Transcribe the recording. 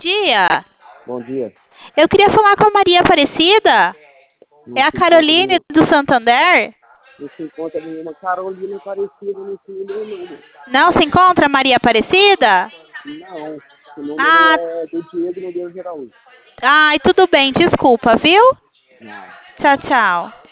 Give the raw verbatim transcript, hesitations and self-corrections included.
dia. Bom dia. Eu queria falar com a Maria Aparecida. Não É a se encontra Caroline nenhuma, do Santander? não se encontra nenhuma Carolina parecida nesse número, não. Não se encontra a Maria Aparecida? Não, o número Ah, é do Diego Nogueira Geraldo. ai, tudo bem, desculpa, viu? Não. Tchau, tchau.